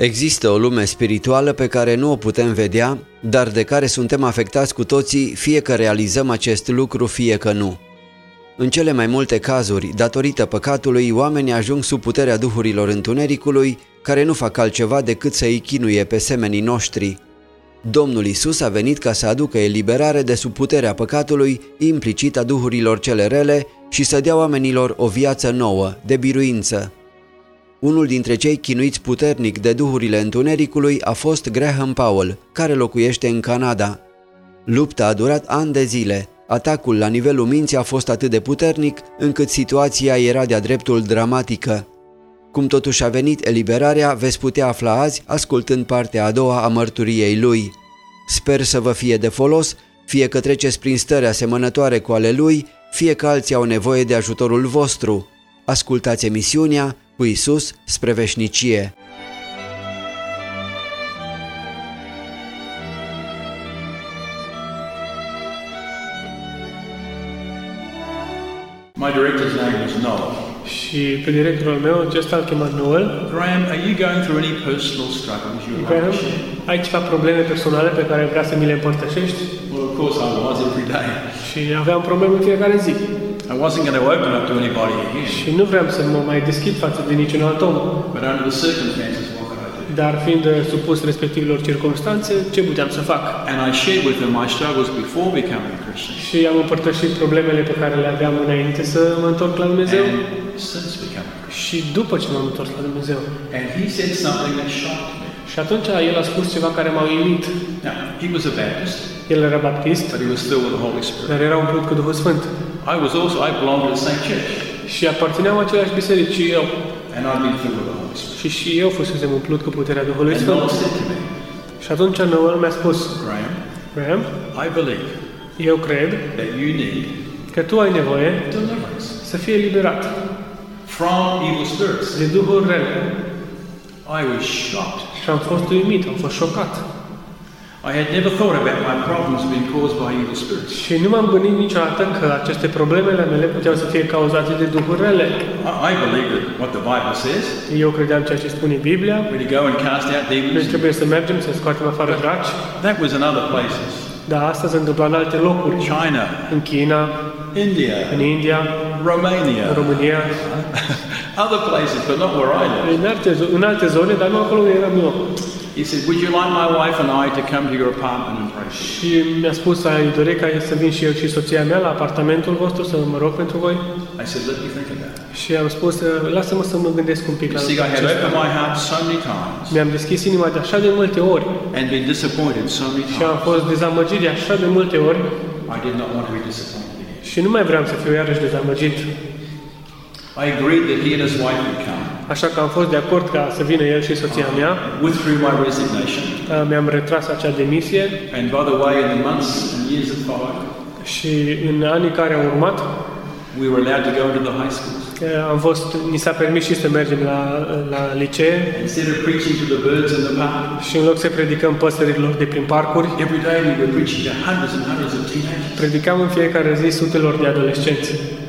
Există o lume spirituală pe care nu o putem vedea, dar de care suntem afectați cu toții, fie că realizăm acest lucru, fie că nu. În cele mai multe cazuri, datorită păcatului, oamenii ajung sub puterea duhurilor întunericului, care nu fac altceva decât să îi chinuie pe semenii noștri. Domnul Iisus a venit ca să aducă eliberare de sub puterea păcatului, implicit a duhurilor cele rele, și să dea oamenilor o viață nouă, de biruință. Unul dintre cei chinuiți puternic de duhurile întunericului a fost Graham Powell, care locuiește în Canada. Lupta a durat ani de zile. Atacul la nivelul minții a fost atât de puternic, încât situația era de-a dreptul dramatică. Cum totuși a venit eliberarea, veți putea afla azi, ascultând partea a doua a mărturiei lui. Sper să vă fie de folos, fie că treceți prin stări asemănătoare cu ale lui, fie că alții au nevoie de ajutorul vostru. Ascultați emisiunea Cu Iisus spre veșnicie. My director's name was Noel. Și pe directorul meu, acesta îl chema Noel. Graham, are you going through any personal struggles you would like Graham, to share? ai ceva probleme personale pe care vrea să mi le împărtășești? Well, of course I was every day. Și aveam probleme în fiecare zi. I wasn't going to open up to anybody again. Și nu vreau să mă mai deschid față de niciun alt om. But under the circumstances, what could I do? Dar fiind supus respectivelor circumstanțe, ce puteam să fac? And I shared with them my struggles before becoming a Christian. Și am împărtășit problemele pe care le aveam înainte să mă întorc la Dumnezeu. And since becoming a Christian. Și după ce m-am întors la Dumnezeu. And he said something that shocked me. Și atunci el a spus ceva care m-a uimit. Now, he was a Baptist, El era baptist, but he was filled with the Holy Spirit. dar era umplut cu Duhul Sfânt. I belonged to the same church. Și aparțineam aceleași biserici și eu. And I'd been filled with the Holy Spirit. Și eu fusesem umplut cu puterea Duhului And Sfânt. Noel said to me, Și atunci Noel mi-a spus, Graham, Graham, I believe eu cred that you need că tu ai nevoie deliverance să fii eliberat from evil spirits. de duhuri rele. I was shocked. Și am fost uimit, am fost șocat. I had never thought about my problems being caused by evil spirits. Și nu m-am gândit niciodată că aceste problemele mele puteau să fie cauzate de duhuri rele. I believe that what the Bible says, Eu credeam ceea ce spune Biblia. we to go and cast out Noi demons. trebuie să mergem să scoatem afară draci. That was in other places. Dar asta se întâmpla în alte locuri. China, În China, India, în India, Romania, în România, other places, but not where I live. în alte zone, dar nu acolo unde eram eu. He said, would you like my wife and I to come to your apartment and pray for you? Și mi-a spus, ai dori ca să vin și eu și soția mea la apartamentul vostru să mă rog pentru voi? I said, let me think about it. Și am spus, lasă-mă să mă gândesc un pic la You see, I had acesta. opened my heart so many times Mi-am deschis inima de așa de multe ori and been disappointed so many și am times. fost dezamăgit de așa de multe ori I did not want to be disappointed again. și nu mai vreau să fiu iarăși dezamăgit. I agreed that he and his wife would come. Așa că am fost de acord ca să vină el și soția mea. Withdrew my resignation. Mi-am retras acea demisie And by the way, in the months and years that followed, și în anii care au urmat we were allowed to go into the high schools. ni s-a permis și să mergem la licee Instead of preaching to the birds in the park, și în loc să predicăm păsărilor de prin parcuri, every day we were preaching to hundreds and hundreds of teenagers. predicam în fiecare zi sutelor de adolescenți.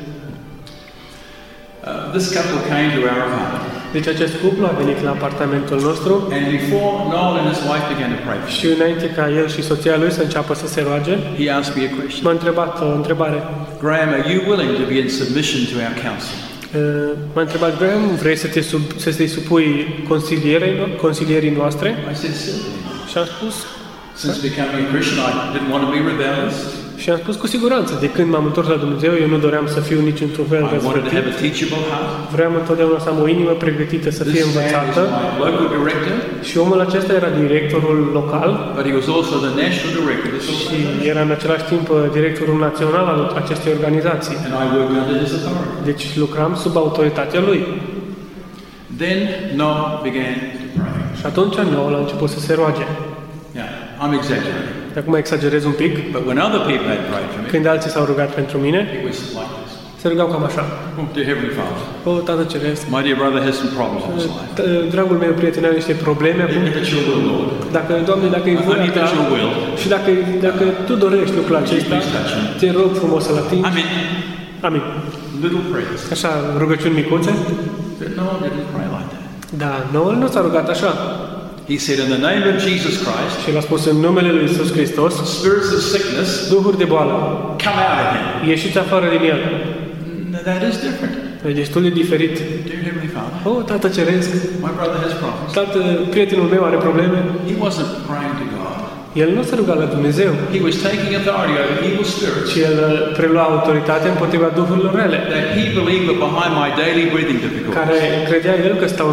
This couple came to our apartment. Deci acest cuplu a venit la apartamentul nostru And before Noel and his wife began to pray for și înainte ca el și soția lui să înceapă să se roage, he asked me a question. m-a întrebat o întrebare. Graham, are you willing to be in submission to our counsel? M-a întrebat, Graham, vrei să te supui consilierii noastre? I said, certainly. Și am spus, Since becoming a Christian, I didn't want to be rebellious. și am spus cu siguranță, de când m-am întors la Dumnezeu, eu nu doream să fiu nici într-un fel I wanted to have răzvrătit. a teachable heart. Vreau întotdeauna să am o inimă pregătită să fie This man is învățată. my local director, Și omul acesta era directorul local but he was also the national director of this și organization. era în același timp directorul național al acestei organizații. And I worked under his authority. Deci lucram sub autoritatea lui. Then Noel began to pray. Și atunci Noel a început să se roage. Now, I'm exaggerating. Acum exagerez un pic. But when other people had prayed for me, Când alții s-au rugat pentru mine, it was like this. se rugau cam așa. Oh, dear Heavenly Father, O, Tată Ceresc, my dear brother has some problems in his life. dragul meu prieten are niște probleme acum. If it's your will, Lord, Dacă, Doamne, dacă e voia If Ta it's your will. și dacă Tu dorești lucrul acesta, te rog frumos să-l atingi. I mean, Amin. little prayers. Așa, rugăciuni micuțe. But Noel didn't pray like that. Da, Noel nu s-a rugat așa. He said, in the name of Jesus Christ, Și el a spus în numele lui Iisus Hristos, spirits of sickness, duhuri de boală, come out of him. ieșiți afară din el. That is different. E destul de diferit. Dear Heavenly Father, Oh, Tată Ceresc, my brother has problems. Tată, prietenul meu are probleme. He wasn't praying to God. El nu se ruga la Dumnezeu, He was taking authority over evil spirits ci el prelua autoritatea împotriva duhurilor rele, that he believed were behind my daily breathing difficulties. care credea el că stau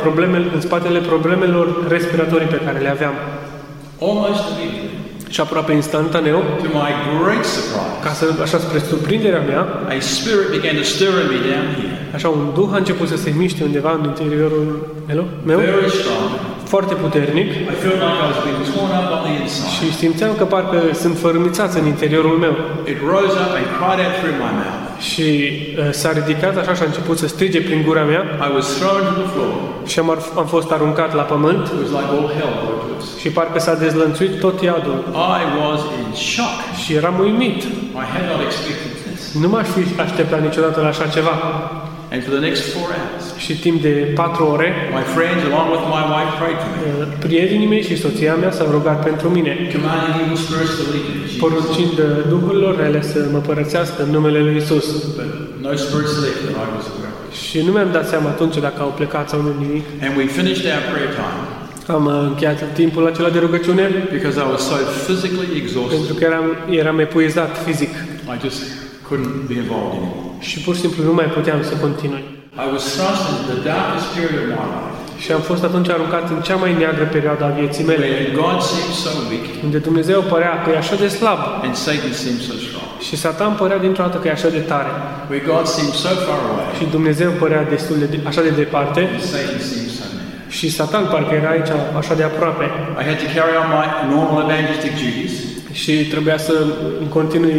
în spatele problemelor respiratorii pe care le aveam. Almost immediately, Și aproape instantaneu, to my great surprise, așa spre surprinderea mea, a spirit began to stir in me down here. așa un duh a început să se miște undeva în interiorul meu, Very strong. foarte puternic, I felt like I was being torn up on the inside. și simțeam că parcă sunt fărâmițați în interiorul meu. It rose up and cried out through my mouth. Și s-a ridicat așa și a început să strige prin gura mea I was thrown to the floor. și am fost aruncat la pământ It was like all hell broke loose. și parcă s-a dezlănțuit tot iadul. I was in shock. Și eram uimit. I had not expected this. Nu m-aș fi așteptat niciodată la așa ceva. And for the next 4 hours, Și timp de 4 ore, my friends, along with my wife, prayed for me, prietenii mei și soția mea s-au rugat pentru mine, commanding evil spirits to leave me. poruncind duhurilor rele să mă părățească în numele lui Isus. But no spirits left that I was aware of. Și nu mi-am dat seama atunci dacă au plecat sau nu nimic. And we finished our prayer time Am încheiat timpul acela de rugăciune because I was so physically pentru exhausted. că eram epuizat fizic I just couldn't be involved anymore. și pur și simplu nu mai puteam să continui. I was thrust into the darkest period of my life, Și am fost atunci aruncat în cea mai neagră perioadă a vieții mele, where God seemed so weak unde Dumnezeu părea că e așa de slab and Satan seemed so strong. și Satan părea dintr-o dată că e așa de tare Where God seemed so far away și Dumnezeu părea așa de departe and Satan seemed so near. și Satan parcă era aici așa de aproape. I had to carry on my normal evangelistic duties, Și trebuia să îmi continui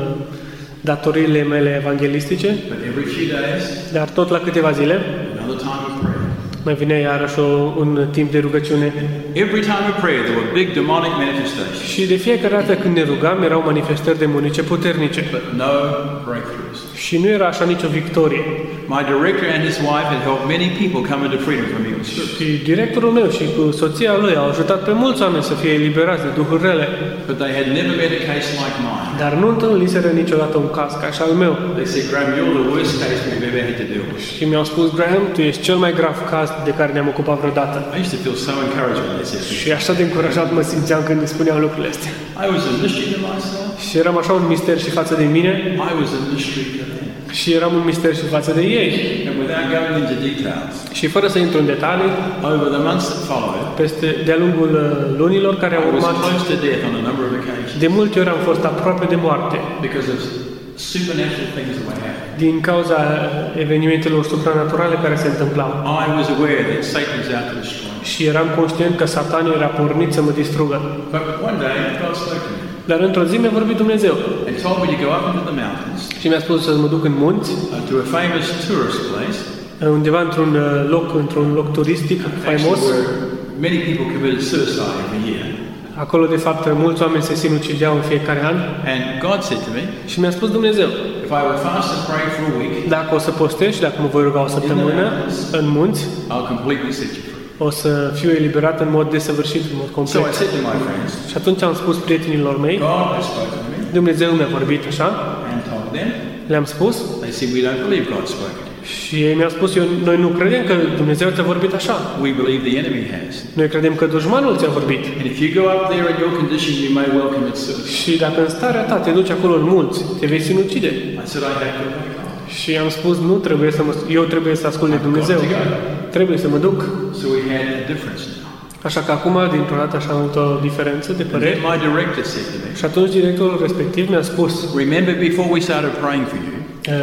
datoriile mele evanghelistice, but every few days, dar tot la câteva zile another time of prayer. mai vinea iarăși un timp de rugăciune. Every time of prayer, there were big demonic manifestations, Și de fiecare dată când ne rugam, erau manifestări demonice puternice. but no breakthroughs. Și nu era așa nicio victorie. My director and his wife had helped many people come into freedom from evil spirits, Și directorul meu și cu soția lui au ajutat pe mulți oameni să fie eliberați de duhuri rele, but they had never met a case like mine. dar nu întâlniseră niciodată un caz ca și al meu. They said, Graham, you're the worst case we've ever had to deal with. Și mi-au spus, Graham, tu ești cel mai grav caz de care ne-am ocupat vreodată. I used to feel so encouraged when they said this. Și așa de încurajat mă simțeam când îmi spuneau lucrurile astea. I was a mystery to myself. Și eram așa un mister și față de mine, I was a mystery to them. și eram un mister și față de ei. And without going into details, Și fără să intru în detalii, over the months that followed, de-a lungul lunilor care au I was urmat, close to death on a number of occasions de multe ori am fost aproape de moarte because of supernatural things that were happening. din cauza evenimentelor supranaturale care se întâmplau. I was aware that Satan was out to destroy me. Și eram conștient că Satan era pornit să mă distrugă. But one day, God spoke to me Dar într-o zi mi-a vorbit Dumnezeu and told me to go up into the mountains și mi-a spus să mă duc în munți, to a famous tourist place, undeva într-un loc turistic faimos. actually where many people committed suicide every year. Acolo, de fapt, mulți oameni se sinucideau în fiecare an. And God said to me, Și mi-a spus Dumnezeu, if I will fast and pray for a week, dacă o să postez și dacă mă voi ruga o săptămână în munți, I'll completely set you free. o să fiu eliberat în mod desăvârșit, în mod So I complet. said to my friends, Și atunci am spus prietenilor mei, God has spoken to me Dumnezeu mi-a vorbit așa, and told them. le-am spus They said, we don't believe God spoke to you. și ei mi-au spus, noi nu credem că Dumnezeu ți-a vorbit așa. We believe the enemy has. Noi credem că dușmanul ți-a vorbit. And if you go up there in your condition, you may well commit suicide. Și dacă în starea ta te duci acolo în munți, te vei sinucide. I said, I have to back up. Și am spus, nu trebuie eu trebuie să ascult de Dumnezeu. Trebuie să mă duc. So we had a difference now. Așa că acum, dintr-o dată, așa am avut o diferență de And păreri. then my director said to me, Și atunci directorul respectiv mi-a spus, remember before we started praying for you,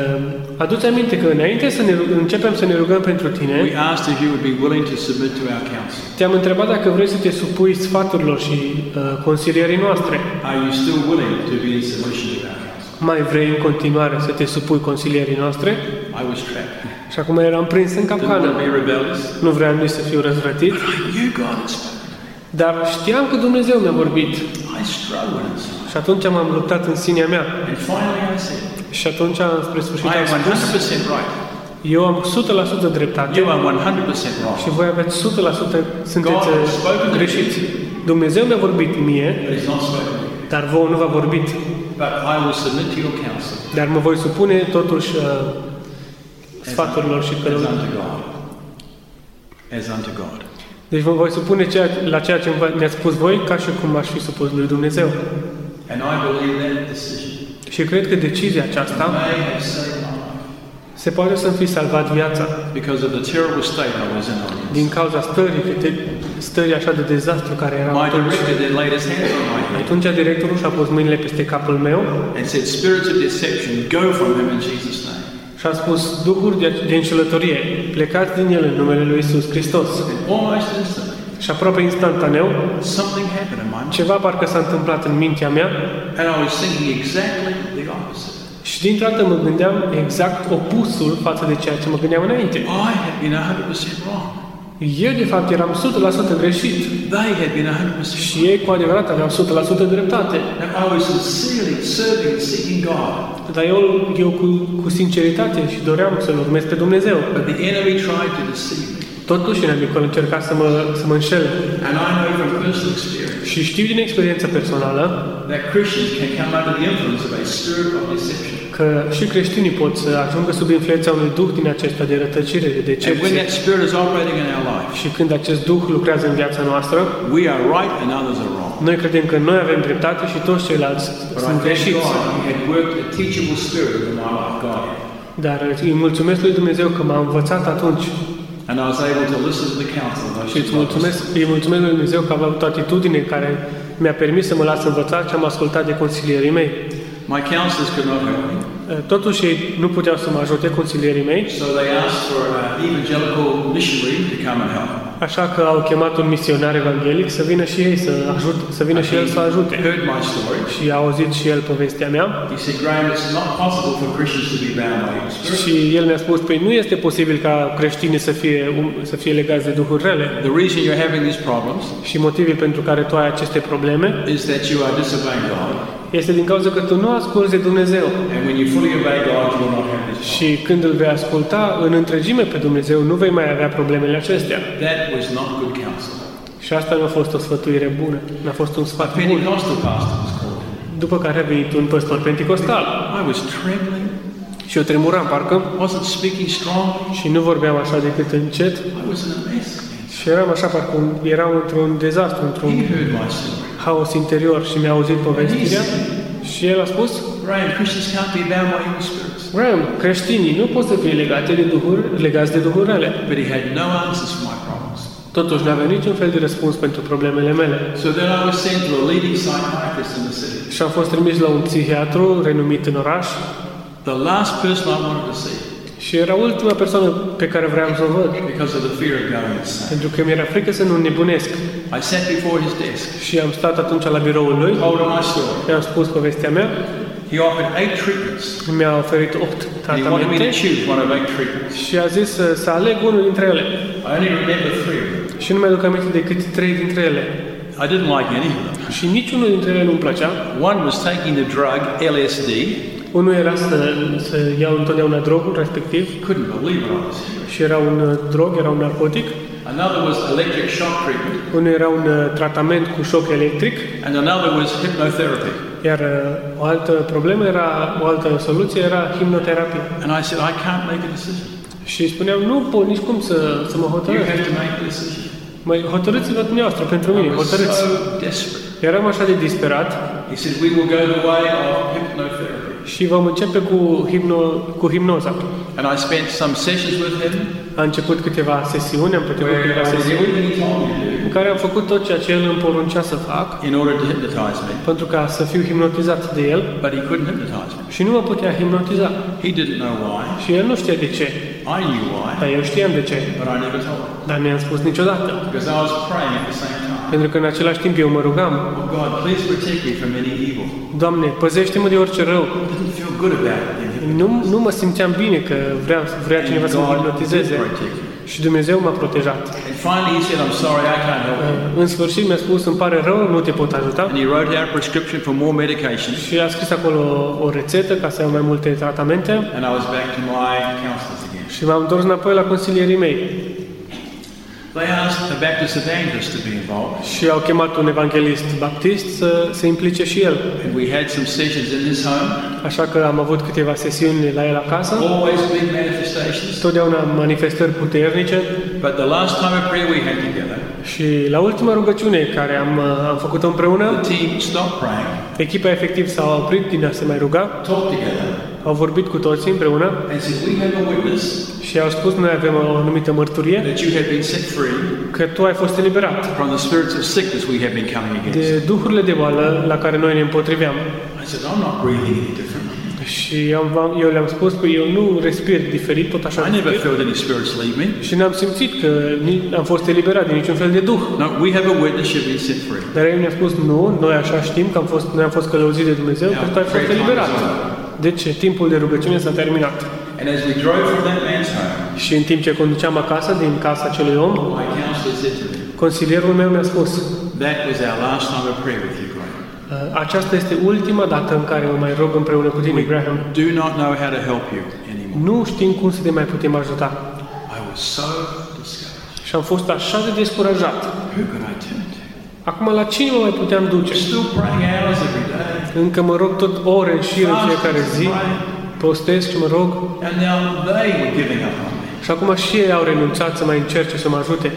adu-ți aminte că înainte să începem să ne rugăm pentru tine, we asked if you would be willing to submit to our counsel. te-am întrebat dacă vrei să te supui sfaturilor și consilierii noastre. Are you still willing to be in submission to our counsel? Mai vrei în continuare să te supui consilierii noastre? I was trapped. Și acum eram prins în Didn't want capcană. to be rebellious. Nu vreau nici să fiu răzvrătit, I knew God had spoken. dar știam că Dumnezeu mi-a vorbit. I struggled inside. Și atunci m-am luptat în sinea mea. And finally I said, Și atunci, spre sfârșit, I am am spus, 100% right. Eu am 100% dreptate You are 100% wrong. și voi aveți 100% sunteți greșiți. Dumnezeu mi-a vorbit mie, But He's not spoken to you. dar vouă nu v-a vorbit. But I will submit to your counsel Dar mă voi supune totuși sfaturilor și as călăurilor. unto God. As unto God. Deci mă voi supune la ceea ce mi-ați spus voi, ca și cum aș fi supus lui Dumnezeu. And I believe that decision Și cred că decizia aceasta may have saved my life se poate să-mi fi salvat viața because of the terrible state I was in. din cauza stării așa de dezastru care era My atunci. director then laid his hands on my head Atunci directorul și-a pus mâinile peste capul meu and said, "Spirits of deception, go from him in Jesus' name." și a spus, duhuri de înșelătorie, plecați din el în numele lui Iisus Hristos. And almost instantly, Și aproape instantaneu, something happened in my mind, ceva parcă s-a întâmplat în mintea mea and I was thinking exactly the opposite. și dintr-o dată mă gândeam exact opusul față de ceea ce mă gândeam înainte. I had been 100% wrong. Eu, de fapt, eram 100% greșit They had been 100% și ei, cu adevărat, aveau 100% dreptate. And I was sincerely serving and seeking God. Dar eu cu sinceritate și doream să-L urmez pe Dumnezeu. But the enemy tried to deceive me. Totuși, inamicul încerca să mă înșel. And I know from personal experience Și știu din experiență personală that Christians can come under the influence of a spirit of deception. că și creștinii pot să ajungă sub influența unui duh din acesta de rătăcire, de And when decepție. that spirit is operating in our life, Și când acest duh lucrează în viața noastră, we are right and others are wrong. noi credem că noi avem dreptate și toți ceilalți But I sunt thank greșiți. God He had worked a teachable spirit in my life, God had. Dar îi mulțumesc lui Dumnezeu că m-a învățat atunci And I was able to listen to the counsel of those și îi mulțumesc lui Dumnezeu că am avut o atitudine care mi-a permis să mă las învățat și am ascultat de consilierii mei. My counselors could not help me, Totuși ei nu puteau să mă ajute, consilierii mei, so they asked for an evangelical missionary to come and help. așa că au chemat un misionar evanghelic să vină și ei să vină și el să ajute. He heard my story. Și a auzit și el povestea mea He said, "Graham, it's not possible for Christians to be bound by evil spirits. și el mi-a spus, păi nu este posibil ca creștinii să fie legați de duhuri rele. The reason you're having these problems Și motivul pentru care tu ai aceste probleme is that you are disobeying God. este din cauza că tu nu asculți de Dumnezeu. And when you fully obey God, you will not have these problems." Și când îl vei asculta în întregime pe Dumnezeu, nu vei mai avea problemele acestea. That was not good counsel. Și asta nu a fost o sfătuire bună, n-a fost un A sfat bun. Pentecostal pastor was called. După care a venit un păstor penticostal I was trembling, și eu tremuram parcă wasn't speaking strong. și nu vorbeam așa decât încet I was in a mess. și eram așa parcă eram într-un dezastru, într-un He heard my story. haos interior și mi-a auzit povestirea și el a spus, Graham, Christians can't be bound by evil spirits. Graham, creștinii nu pot să fie legați de duhuri rele. But he had no answers for my problems. Totuși nu avea niciun fel de răspuns pentru problemele mele. So then I was sent to a leading psychiatrist in the city. Și am fost trimis la un psihiatru renumit în oraș The last person I wanted to see și era ultima persoană pe care vreau să o văd, because of the fear of going insane. pentru că mi-era frică să nu nebunesc. I sat before his desk, Și am stat atunci la biroul lui, told him my story. i-am spus povestea mea, He offered 8 treatments. mi-a oferit 8 And he wanted me to tratamente choose one of 8 treatments. și a zis să aleg unul dintre ele. I only remember 3 of them. Și nu mi-aduc aminte decât 3 dintre ele. I didn't like any of them. Și niciunul dintre ele nu-mi plăcea. One was taking the drug LSD. Unul era să iau întotdeauna drogul respectiv Couldn't believe what I was hearing. și era un drog, era un narcotic. Another was electric shock treatment. Unul era un tratament cu șoc electric. And another was hypnotherapy. Iar o altă problemă o altă soluție era hipnoterapie. And I said, I can't make a decision. Și spuneam, nu pot nici cum să mă You hotărăsc. have to make a decision. Mai hotărâți-vă dumneavoastră pentru I mine, was hotărâți. so desperate. Eram așa de disperat He said, we will go the way of hypnotherapy. și vom începe cu hipnoza. And I spent some sessions with him A început câteva sesiuni, am petrecut where câteva I did sesiuni everything he told me to do în care am făcut tot ceea ce el îmi poruncea să fac in order to hypnotize me. pentru ca să fiu hipnotizat de el But he couldn't hypnotize me. și nu mă putea hipnotiza. He didn't know why. Și el nu știa de ce, I knew why, dar eu știam de ce, but I never told him. dar nu i-am spus niciodată. Because I was praying at the same time. Pentru că în același timp eu mă rugam, Oh God, please protect me from any evil. Doamne, păzește-mă de orice rău. I didn't feel good about it. Nu mă simțeam bine că vrea cineva să mă God did hipnotizeze protect me. și Dumnezeu m-a protejat. And finally he said, I'm sorry, I can't help you. În sfârșit mi-a spus, îmi pare rău, nu te pot ajuta. And he wrote out a prescription for more medication. Și a scris acolo o rețetă ca să iau mai multe tratamente And I was back to my counselors again. Și m-am întors înapoi la consilierii mei. They asked a Baptist evangelist to be involved. Și au chemat un evanghelist baptist să se implice și el. And we had some sessions in his home. Așa că am avut câteva sesiuni la el acasă. Always big manifestations. Totdeauna manifestări puternice. But the last time of prayer we had together, și la ultima rugăciune care am făcut-o împreună, the team stopped praying. Echipa efectiv s-a oprit din a se mai ruga. Talked together. Au vorbit cu toții împreună. And said, we have a witness. Și au spus, noi avem o anumită mărturie. That you have been set free. Că tu ai fost eliberat. From the spirits of sickness we have been coming against. De duhurile de boală la care noi ne împotriveam. I said, I'm not breathing any different. Și eu le-am spus că eu nu respir diferit, tot așa. I never felt any spirits leave me. Și n-am simțit că am fost eliberat din niciun fel de duh. No, we have a witness you've been set free. Dar el mi-a spus, nu, noi așa știm că noi am fost călăuziți de Dumnezeu, că tu ai fost eliberat. Deci timpul de rugăciune s-a terminat. And as we drove from that man's home, și în timp ce conduceam acasă din casa acelui om, my counselor said to me, consilierul meu mi-a spus, that was our last time of prayer with you, Graham. Aceasta este ultima dată în care mă mai rog împreună cu tine, Graham. Do not know how to help you anymore. Nu știm cum să te mai putem ajuta. I was so discouraged. Și am fost așa de descurajat. Who could I turn to? Acum la cine mă mai puteam duce? Still praying hours every day. Încă mă rog tot ore în șir în fiecare zi. Postez și mă rog. And now they were giving up on me. Și acum și ei au renunțat să mai încerce să mă ajute.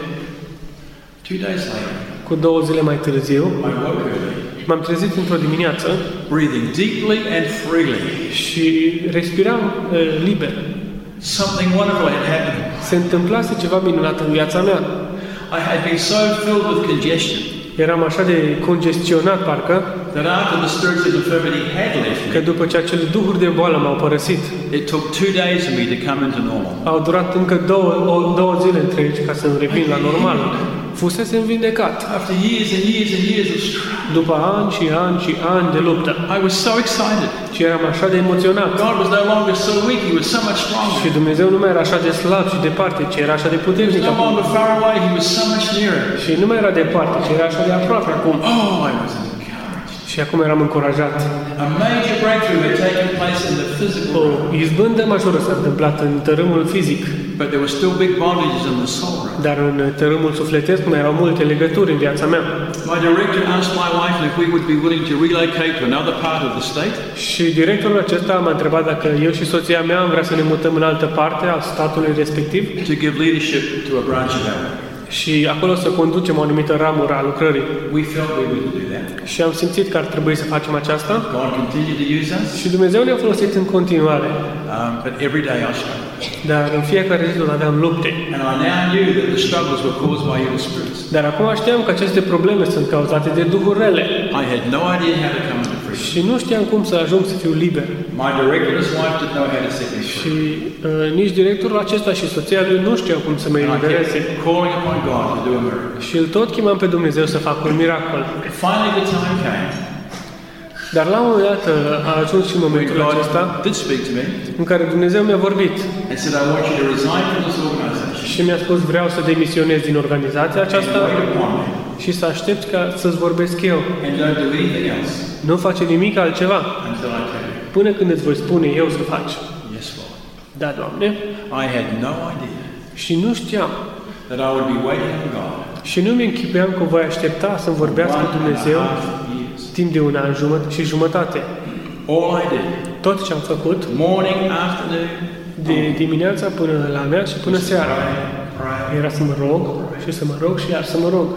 2 days later, cu 2 zile mai târziu, I woke early, m-am trezit într-o dimineață breathing deeply and freely. și respiram liber. Something wonderful had happened. Se întâmplase ceva minunat în viața mea. I had been so filled with congestion Eram așa de congestionat, parcă, that after the spirits of infirmity had left că me, după ce acele duhuri de boală m-au părăsit, it took 2 days for me to come into normal. au durat încă două zile întregi ca să revin la normal. Fusesem vindecat. After years and years and years of struggle, După ani și ani și ani de luptă. I was so excited. Și eram așa de emoționat. God was no longer so weak, He was so much stronger. Și Dumnezeu nu mai era așa de slab și departe, ci era așa de He puternic was no acum. longer far away, He was so much nearer. Și nu mai era departe, ci era așa de aproape acum. Oh, I was encouraged. Și acum eram încurajat. A major breakthrough had taken place in the physical O realm, izbândă majoră s-a întâmplat în tărâmul fizic, but there were still big bondages in the soul realm. dar în tărâmul sufletesc mai erau multe legături în viața mea. My director asked my wife if we would be willing to relocate to another part of the state. Și directorul acesta m-a întrebat dacă eu și soția mea am vrea să ne mutăm în altă parte a statului respectiv To give leadership to a branch of our. și acolo să conducem o anumită ramură a lucrării. We felt we would do that. Și am simțit că ar trebui să facem aceasta God continued to use us, și Dumnezeu ne-a folosit în continuare. but every day I struggled. Dar în fiecare zi tot aveam lupte. And I now knew that the struggles were caused by evil spirits. Dar acum știam că aceste probleme sunt cauzate de duhuri rele. I had no idea how to come into freedom. Și nu știam cum să ajung să fiu liber. My director's wife didn't know how to set me Și free. nici directorul acesta și soția lui nu știau cum să mă And I elibereze. kept calling upon God to do a miracle. Și îl tot chemam pe Dumnezeu să facă un miracol. Finally the time came Dar la un moment dat a ajuns și when momentul acesta God did speak to me în care Dumnezeu mi-a vorbit and said, I want you to resign from this organization și mi-a spus vreau să demisionez din organizația and aceasta wait upon me și să aștepți ca să-ți vorbesc eu. and don't do anything else Nu face nimic altceva until I tell you. până când îți voi spune eu să faci. Yes, Lord. Da, Doamne. I had no idea Și nu știam that I would be waiting on God și nu mi-închipuiam că voi aștepta să-mi vorbească Dumnezeu 1.5 years. timp de 1 an și jumătate. All I did, Tot ce am făcut, morning, afternoon, de dimineața până la mea și până seara, pray. era să mă rog și să mă rog și iar să mă rog.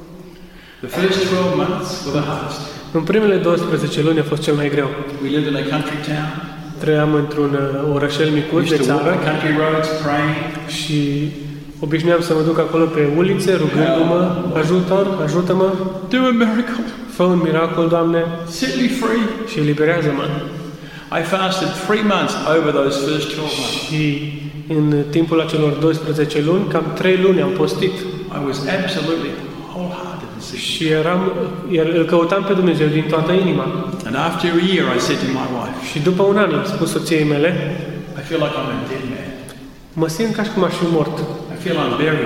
The first 12 months were the hardest. În primele 12 luni a fost cel mai greu. We lived in a country town. Trăiam într-un orășel We micuț de used to walk țară the country roads praying. și obișnuiam să mă duc acolo pe ulițe rugându-mă, ajută-mă, Do a miracle. fă un miracol, Doamne, Set me free. și eliberează-mă. I fasted 3 months over those first 12 months. Și în timpul acelor 12 luni, cam 3 luni am postit. I was absolutely wholehearted and sick. Și îl căutam pe Dumnezeu din toată inima. And after a year, I said to my wife, Și după un an am spus soției mele, I feel like I'm a dead man. mă simt ca și cum aș fi mort. I feel I'm buried.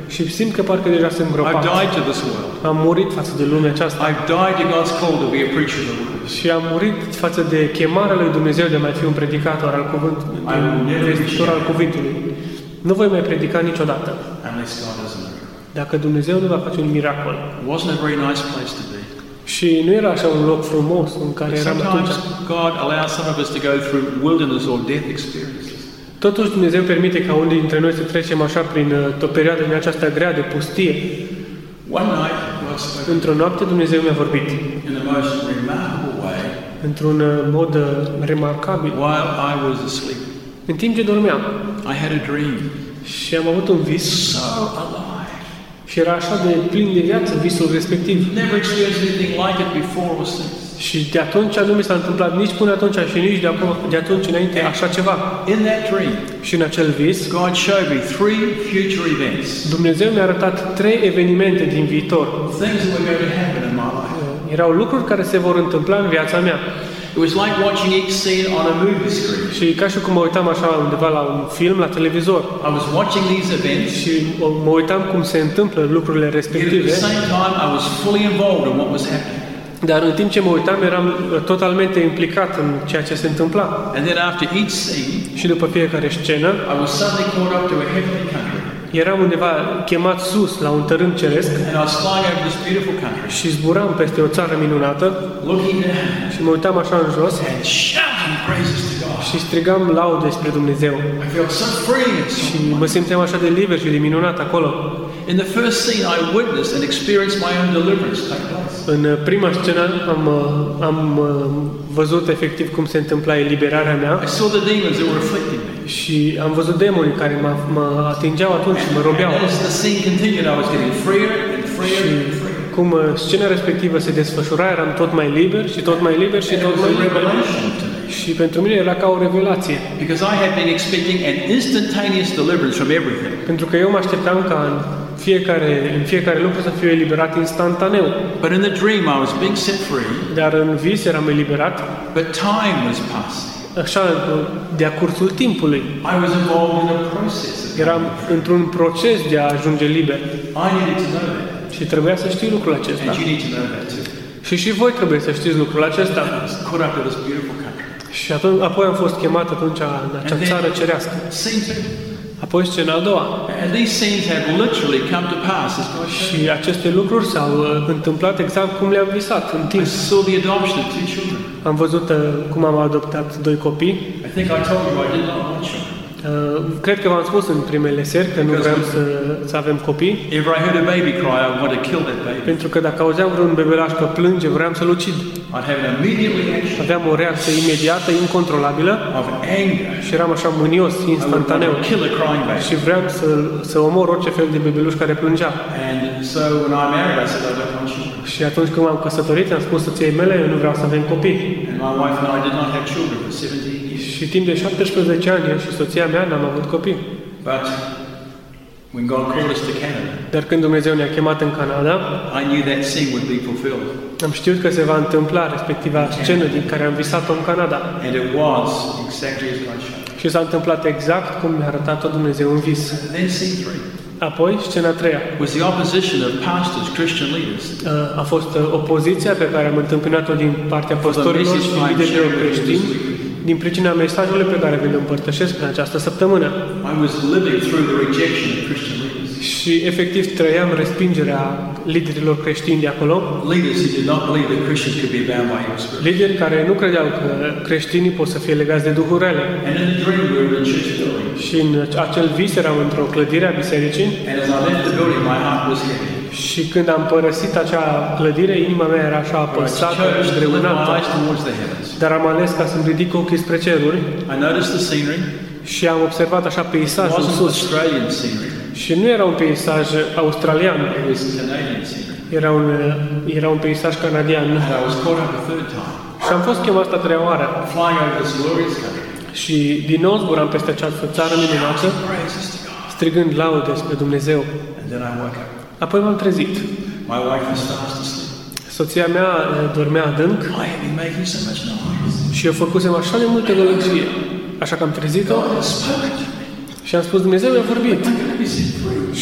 Și simt că parcă deja sunt I've îngropat. died to this world. Am murit față de lumea aceasta. I've died to God's call to be a preacher of the word. Și am murit față de chemarea lui Dumnezeu de a mai fi un predicator al cuvântului, vestitor al cuvântului. Nu voi mai predica niciodată, Unless God does a miracle. dacă Dumnezeu nu va face un miracol. It wasn't a very nice place to be. Și nu era așa un loc frumos în care eram atunci. Sometimes God allows some of us to go through wilderness or death experiences. Totuși Dumnezeu permite ca unii dintre noi să trecem așa prin o perioadă din aceasta grea de pustie. One night, God spoke Într-o noapte Dumnezeu mi-a vorbit in the most remarkable way într-un mod remarcabil. while I was asleep. În timp ce dormeam I had a dream. și am avut un vis So alive. și era așa de plin de viață visul respectiv. Never experienced anything like it before or since. Și de atunci nu mi s-a întâmplat nici până atunci și nici de atunci înainte așa ceva. In that dream, Și în acel vis, God showed me 3 future events. Dumnezeu mi-a arătat 3 evenimente din viitor. Things that were going to happen in my life. Erau lucruri care se vor întâmpla în viața mea. It was like watching each scene on a movie screen. Și ca și cum mă uitam așa undeva la un film, la televizor. I was watching these events, Și mă uitam cum se întâmplă lucrurile yet at respective. the same time I was fully involved in what was happening. Dar în timp ce mă uitam, eram totalmente implicat în ceea ce se întâmpla. And then after each scene, Și după fiecare scenă, I was suddenly caught up to a heavenly country. eram undeva chemat sus la un tărâm ceresc And I was flying over this beautiful country, și zburam peste o țară minunată looking down și mă uitam așa în jos and shouting praises to God. și strigam laude spre Dumnezeu. I felt so free and so. Și mă simțeam așa de liber și de minunat acolo. In the first scene, I witnessed and experienced my own deliverance take place. În prima scenă am văzut efectiv cum se întâmpla eliberarea mea I saw the demons that were afflicting me. și am văzut demonii care mă atingeau atunci și mă robeau. And as the scene continued, I was getting freer and freer and freer. Cum scena respectivă se desfășura, eram tot mai liber și tot mai liber și And it tot was mai a liber. revelation to me. Și pentru mine era ca o revelație. Because I had been expecting an instantaneous deliverance from everything. Pentru că eu mă așteptam ca în fiecare lucru să fiu eliberat instantaneu. But in the dream, I was being set free, Dar în vis eram eliberat, but time was passing. așa, de-a cursul timpului. I was involved in a process. Eram într-un proces de a ajunge liber. I needed to know that. Și trebuia să știu lucrul acesta. And you need to know that too. Și voi trebuie să știți lucrul acesta. I was caught up to this beautiful country. Și apoi am fost chemat atunci în acea țară cerească. Scene 2. Apoi scena a doua. And these scenes have literally come to pass as God showed Și aceste lucruri s-au întâmplat exact cum le-am visat în me. I timp. saw the adoption of 2 children. Am văzut cum am adoptat 2 copii. I think I told you I did not want children. Cred că v-am spus în primele seri că nu vreau să avem copii. If I heard a baby cry, I wanted to kill that baby. Pentru că dacă auzeam vreun bebelaș că plânge, vreau să-l ucid. I'd have an immediate reaction Aveam o reacție imediată, incontrolabilă of anger. și eram așa mânios, I would want instantaneu. to kill a crying baby. Și vreau să omor orice fel de bebeluș care plângea. And so when I married, I said I don't want children. Și atunci când m-am căsătorit, am spus soției mele, eu nu vreau să avem copii. And my wife and I did not have children for 17 years. Și timp de 17 ani, eu și soția mea n-am avut copii. But when God called us to Canada, Dar când Dumnezeu ne-a chemat în Canada, I knew that scene would be fulfilled. am știut că se va întâmpla respectiva scenă din care am visat-o în Canada. And it was exactly as God showed. Și s-a întâmplat exact cum mi-a arătat-o Dumnezeu în vis. Then scene 3 Apoi, scena a treia. was the opposition of pastors, Christian leaders, A fost opoziția pe care am întâmpinat-o din partea păstorilor și liderilor creștini din pricina mesajului pe care vi-l împărtășesc în această săptămână. I was living through the rejection of Christian leaders. Și efectiv trăiam respingerea liderilor creștini de acolo, Leaders who did not believe that Christians could be bound by evil spirits. lideri care nu credeau că creștinii pot să fie legați de duhuri rele. And in the dream, we were in a church building. Și în acel vis eram într-o clădire a bisericii And as I left the building, my heart was heavy. și când am părăsit acea clădire, inima mea era așa I apăsată, chose to lift my îndreunată. eyes towards the heavens. Dar am ales ca să-mi ridic ochii spre ceruri I noticed the scenery. și am observat așa It peisajul wasn't sus. Australian scenery. Și nu era un peisaj australian, It was Canadian scenery. era un peisaj canadian. And I was caught up a third time, Și am fost chemat a treia oară. flying over this glorious country. Și din nou zburam peste această țară minunată, Praises to God. strigând laude spre Dumnezeu. And then I woke up. Apoi m-am trezit. My wife was fast asleep. Soția mea dormea adânc I had been making so much noise. și eu făcusem așa de multe gălăgie. Așa că am trezit-o God had spoken to me. și am spus, Dumnezeu mi-a vorbit. I'm going to be set free. Și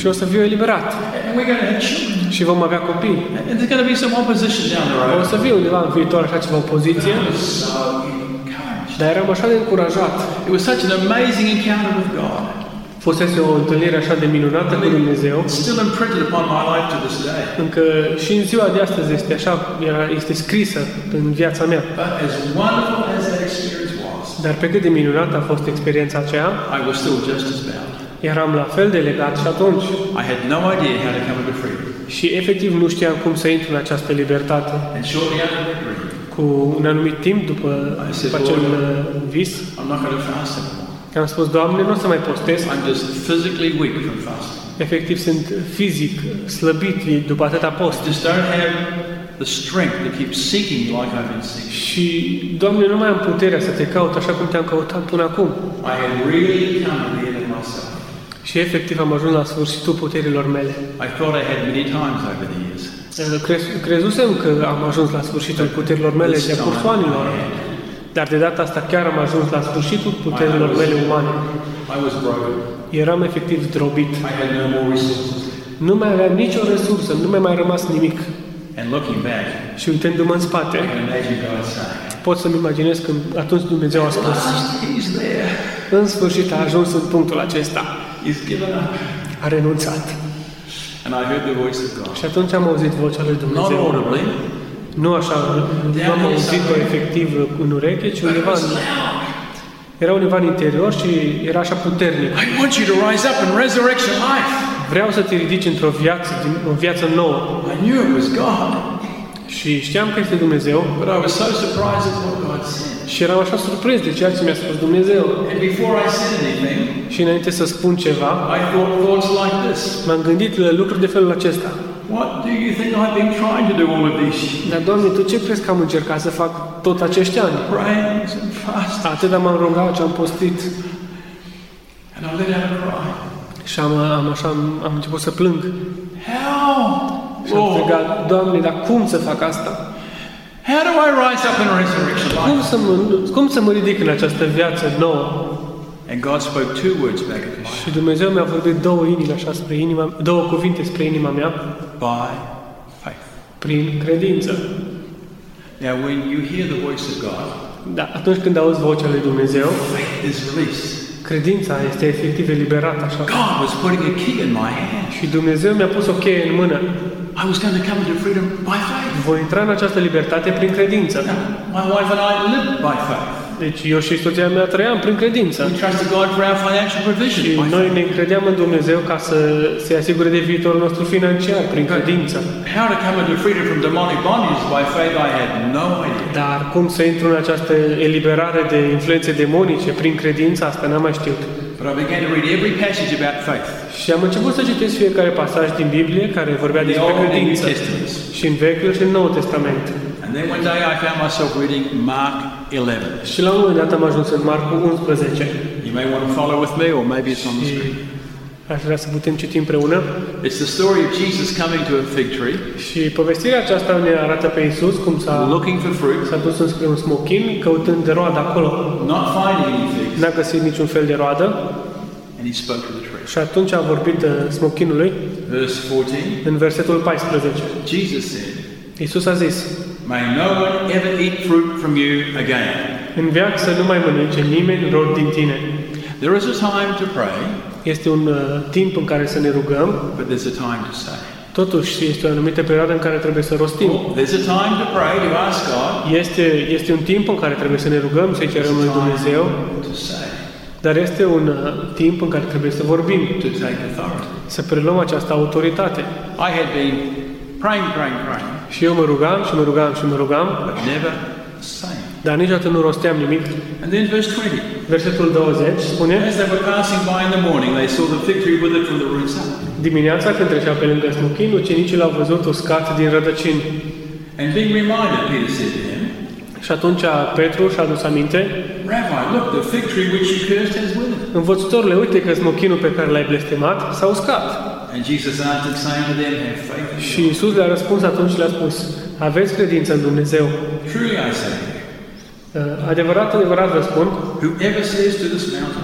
și o să fiu eliberat. And we're going to have children. Și vom avea copii. And there's going to be some opposition down the road. O să fie undeva în viitor așa ceva opoziție. I was so encouraged. Dar eram așa de încurajat. It was such an amazing encounter with God. Fusese o întâlnire așa de minunată cu Dumnezeu. It's still imprinted upon my life to this day. Încă și în ziua de astăzi este așa, este scrisă în viața mea. But as wonderful as that experience was, Dar pe cât de minunată a fost experiența aceea, I was still just as bound. eram la fel de legat și atunci. I had no idea how to come into freedom. Și efectiv nu știam cum să intru în această libertate. And shortly after that dream, Cu un anumit timp după acel vis, I'm not going to fast anymore. am spus, Doamne, nu o să mai postez. I'm just physically weak from fasting. Efectiv sunt fizic slăbit după atâta post. I just don't have the strength to keep seeking you like I've been seeking. Și, Doamne, nu mai am puterea să te caut așa cum te-am căutat până acum. I had really come to the end of myself. Și efectiv am ajuns la sfârșitul puterilor mele. I thought I had many times over the years. Crezusem că am ajuns la sfârșitul puterilor mele de-a cursul anilor. Dar de data asta chiar am ajuns la sfârșitul puterilor mele umane. I was broken. Eram efectiv zdrobit. I had no more resources. Nu mai aveam nicio resursă, nu mi-a mai rămas nimic. And looking back, Și uitându-mă în spate, I can imagine God saying, pot să-mi imaginez când atunci Dumnezeu a spus, He's there. în sfârșit a ajuns în punctul acesta. He's given up. A renunțat. And I heard the voice of God. Și atunci am auzit vocea lui Not Dumnezeu. audibly. Nu așa, nu am auzit-o efectiv în ureche, ci undeva era undeva în interior și era așa puternic. I want you to rise up in resurrection life. Vreau să te ridici într-o viață nouă. I knew it was God, Și știam că este Dumnezeu. but I was so surprised at what God said. Și eram așa surprins de ceea ce mi-a spus Dumnezeu. And before I said anything, Și înainte să spun ceva, I thought thoughts like this. m-am gândit la lucruri de felul acesta. What do you think I've been trying to do all of these years? Dar, Doamne, Tu ce crezi că am încercat să fac tot acești ani? Praying and fasting. Atât m-am rugat și am postit. And I let out a cry. Și am început să plâng. How? Și am strigat, Doamne, dar cum să fac asta? How do I rise up in resurrection life? Cum să mă ridic în această viață nouă? And God spoke two words back at me. Și Dumnezeu mi-a vorbit două cuvinte spre inima mea, By faith. prin credință. Now when you hear the voice of God, Da, atunci când auzi vocea lui Dumnezeu, faith is released. credința este efectiv eliberată așa. God was putting a key in my hand. Și Dumnezeu mi-a pus o cheie în mână. I was going to come into freedom by faith. Voi intra în această libertate prin credință. My wife and I lived by faith. Deci eu și soția mea trăiam prin credință. We trusted God for our financial provision Și by noi faith. ne încredeam în Dumnezeu ca să se asigure de viitorul nostru financiar prin credință. How to come into freedom from demonic bondage by faith, I had no idea. Dar cum să intru în această eliberare de influențe demonice prin credință, asta n-am mai știut. But I began to read every passage about faith. Și am început să citesc fiecare pasaj din Biblie care vorbea The despre Old and New credință. Testaments. Și în Vechiul și în Noul Testament. And then one day I found myself reading Mark 11. Și la un moment dat am ajuns în Marcu 11. You may want to follow with me, or maybe it's on the screen. Aș vrea să putem citi împreună. It's the story of Jesus coming to a fig tree, Și povestirea aceasta ne arată pe Iisus cum looking for fruit, s-a dus înspre un smochin, căutând de roadă acolo. not finding any figs, N-a găsit niciun fel de roadă and he spoke to the tree. și atunci a vorbit smochinului Verse 14, în versetul 14. Jesus said, Iisus a zis, May no one ever eat fruit from you again. în veac să nu mai mănânce nimeni rod din tine. There is a time to pray, Este un timp în care să ne rugăm, but there's a time to say. totuși este o anumită perioadă în care trebuie să rostim. There's a time to pray, to ask God, Este un timp în care trebuie să ne rugăm, să-i cerem lui Dumnezeu, to say, dar este un timp în care trebuie să vorbim, to take authority. să preluăm această autoritate. I had been praying, Și eu mă rugam și mă rugam și mă rugam, but never saying. dar niciodată nu rosteam nimic. And then verse 20. Versetul 20 spune, As they were passing by in the morning, they saw the fig tree withered from the roots up. dimineața când treceau pe lângă smochin, ucenicii l-au văzut uscat din rădăcini. And being reminded, Peter said to him, Și atunci Petru și-a adus aminte, Rabbi, look, the fig tree which you cursed has withered. învățătorule, uite că smochinul pe care l-ai blestemat s-a uscat. And Jesus answered, saying to them, Have faith in Și God. Iisus le-a răspuns atunci și le-a spus, aveți credință în Dumnezeu. Truly I say to you, Adevărat, adevărat vă spun, whoever says to this mountain,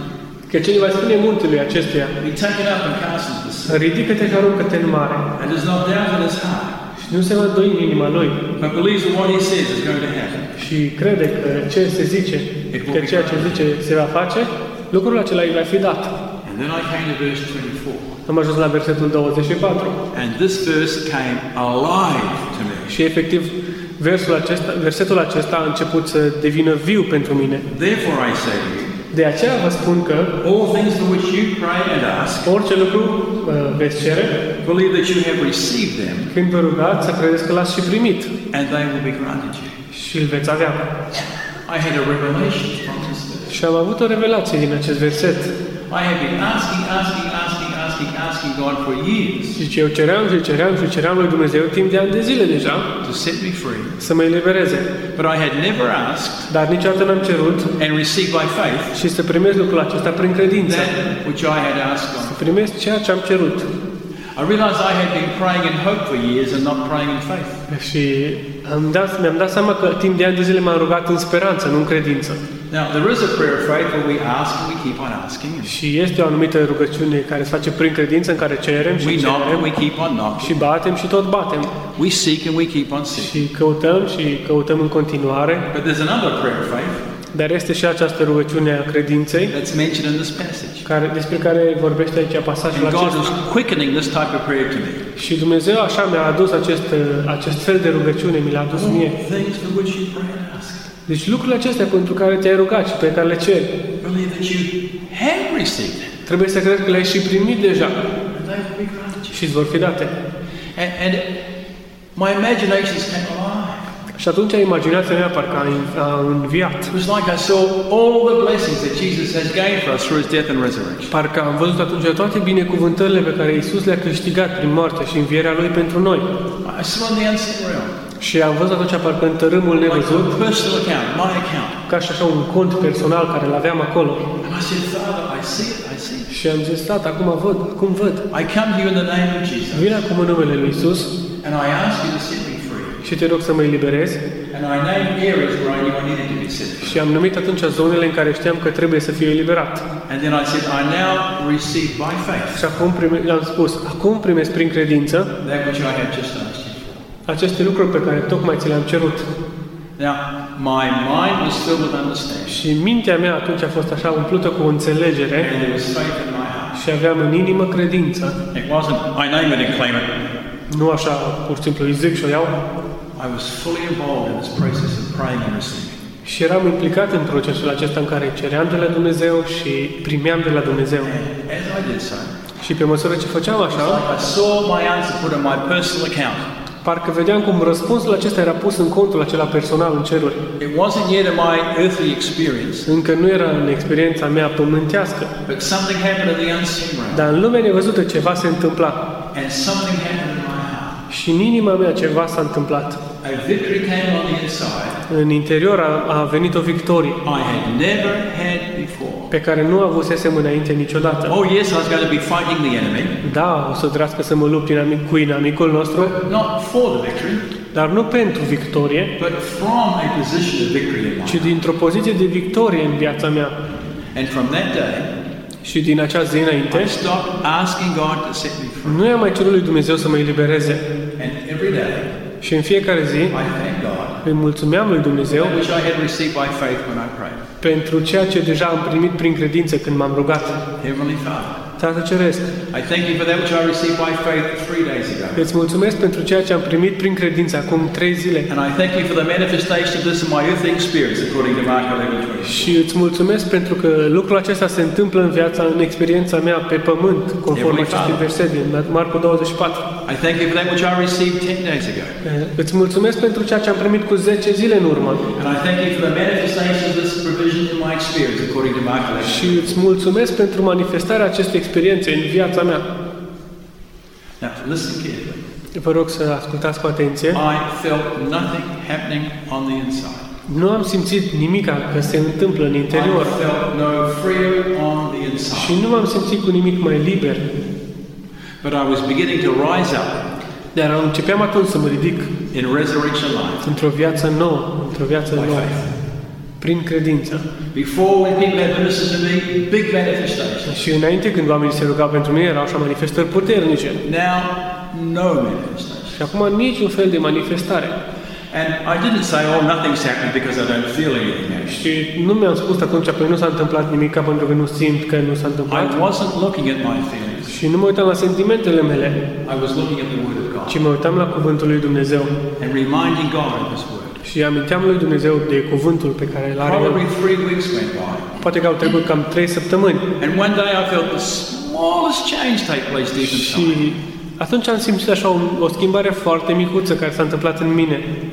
Că cine va spune muntelui acestuia, be taken up and cast into the sea, ridică-te și aruncă-te în mare, and does not doubt in his heart, și nu se va îndoi în inima lui, but believes that what he says is going to happen, și crede că ce se zice, că ceea ce zice se va face, lucrul acela îi va fi dat. And then I came to verse 24. Am ajuns la versetul 24. And this verse came alive to me. Și efectiv, versetul acesta a început să devină viu pentru mine. Therefore I say to you, De aceea vă spun că all things for which you pray and ask, orice lucru veți cere, believe that you have received them, când vă rugați, să credeți că l-ați și primit and they will be granted you. și îl veți avea. I had a revelation from this verse. Și am avut o revelație din acest verset. I have been asking God for years Și eu ceream lui Dumnezeu timp de ani de zile deja to set me free, să mă elibereze. but I had never asked Dar niciodată n-am cerut and received by faith și să primesc lucrul acesta prin credință. that which I had asked Să God. primesc ceea ce am cerut. I realized I had been praying in hope for years and not praying in faith. Și mi-am dat seama că timp de ani de zile m-am rugat în speranță, nu în credință. Now, there is a prayer of faith where we ask and we keep on asking. Și este o anumită rugăciune care se face prin credință, în care cerem și We knock and cerem we keep on și knocking. batem și tot batem. We seek and we keep on seeking. Și căutăm în continuare. But there's another prayer of faith Dar este și această rugăciune a credinței, that's mentioned in this passage. despre care vorbește aici pasajul And God acesta. is quickening this type of prayer to me. Și Dumnezeu așa mi-a adus acest fel de rugăciune, mi l-a adus mie. All things for which you pray and ask. Deci lucrurile acestea pentru care te-ai rugat și pe care le ceri, Believe that you have received it. trebuie să crezi că le-ai și primit deja And they will be granted you. și îți vor fi date. And my imaginations came alive. Și atunci imaginația mea parcă a înviat. It was like I saw all the blessings that Jesus has gained for us through his death and resurrection. Parcă am văzut atunci toate binecuvântările pe care Iisus le-a câștigat prin moarte și învierea Lui pentru noi. I saw in the unseen realm. Și am văzut atunci parcă în tărâmul Like nevăzut, a personal account, my account. ca și așa un cont personal care îl aveam acolo. And I said, Father, I see it, I see it. Și am zis, Tată, acum văd. I come to you in the name of Jesus. Vin acum în numele Lui Iisus And I ask you to set me free. și te rog să mă eliberezi. And I named areas where I knew I needed to be set free. Și am numit atunci zonele în care știam că trebuie să fiu eliberat. And then I said, I now receive by faith Și acum am spus, acum primesc prin credință that which I have just asked you for. aceste lucruri pe care tocmai ți le-am cerut. Now, my mind was filled with understanding. Și mintea mea atunci a fost așa umplută cu înțelegere And there was faith in my heart. și aveam în inimă credință. It wasn't, I name it and claim it. Nu așa, pur și simplu îi zic și o iau. I was fully involved in this process of praying and receiving. Și eram implicat în procesul acesta în care ceream de la Dumnezeu și primeam de la Dumnezeu. And as I did so, Și pe măsură ce făceam așa, I saw my answer put in my personal account. parcă vedeam cum răspunsul acesta era pus în contul acela personal în ceruri. It wasn't yet in my earthly experience, Încă nu era în experiența mea pământească, but something happened in the unseen realm. dar în lumea nevăzută ceva se întâmpla. And something happened in my heart. Și în inima mea ceva s-a întâmplat. A victory came on the inside În interior a venit o victorie I had never had before. pe care nu avusesem înainte niciodată. Oh yes, I was going to be fighting the enemy, Da, o să trească să mă lupt cu inamicul nostru, not for the victory, dar nu pentru victorie, but from a position of victory in my ci life. dintr-o poziție de victorie în viața mea. And from that day, Și din acea zi înainte, I stopped asking God to set me free. nu i-am mai cerut lui Dumnezeu să mă elibereze. And every day, Și în fiecare zi I thank God îi mulțumeam lui Dumnezeu that which I had received by faith when I prayed. pentru ceea ce deja am primit prin credință când m-am rugat. Heavenly Father, Tată Ceresc, I thank you for that which I received by faith 3 days ago. îți mulțumesc pentru ceea ce am primit prin credință acum 3 zile. And I thank you for the manifestation of this in my earthly experience, according to Mark 11:20. Și îți mulțumesc pentru că lucrul acesta se întâmplă în viața, în experiența mea pe pământ, conform acestui verset din Marcu 24. I thank you for that which I received 10 days ago. Îți mulțumesc pentru ceea ce am primit cu 10 zile în urmă. And I thank you for the manifestation of this provision in my experience, according to Mark 11. Și îți mulțumesc pentru manifestarea acestei experiențe în viața mea. Now, listen carefully. Vă rog să ascultați cu atenție. I felt nothing happening on the inside. Nu am simțit nimica că se întâmplă în I interior felt no freer on the și inside. nu m-am simțit cu nimic mai liber. But I was beginning to rise up Dar începeam atunci să mă ridic in resurrection life într-o viață nouă, într-o viață by nouă, faith. Prin credință. Before, when people had ministered to me, big manifestations. Și înainte, când oamenii se rugau pentru mine, erau așa manifestări puternice. Now, no manifestations. Și acum niciun fel de manifestare. And I didn't say, oh, nothing's happened because I don't feel anything. Și nu mi-am spus atunci că nu s-a întâmplat nimic pentru că nu simt că nu s-a întâmplat. I wasn't looking at my feelings. Și nu mă uitam la sentimentele mele, I was looking at the Word of God. ci mă uitam la cuvântul lui Dumnezeu. And reminding God of His Word. Și aminteam lui Dumnezeu de cuvântul pe care îl are. Probably 3 weeks went by. Poate că au trecut cam 3 săptămâni. And one day I felt the smallest change take place deep Și inside. atunci am simțit așa o schimbare foarte micuță care s-a întâmplat în mine.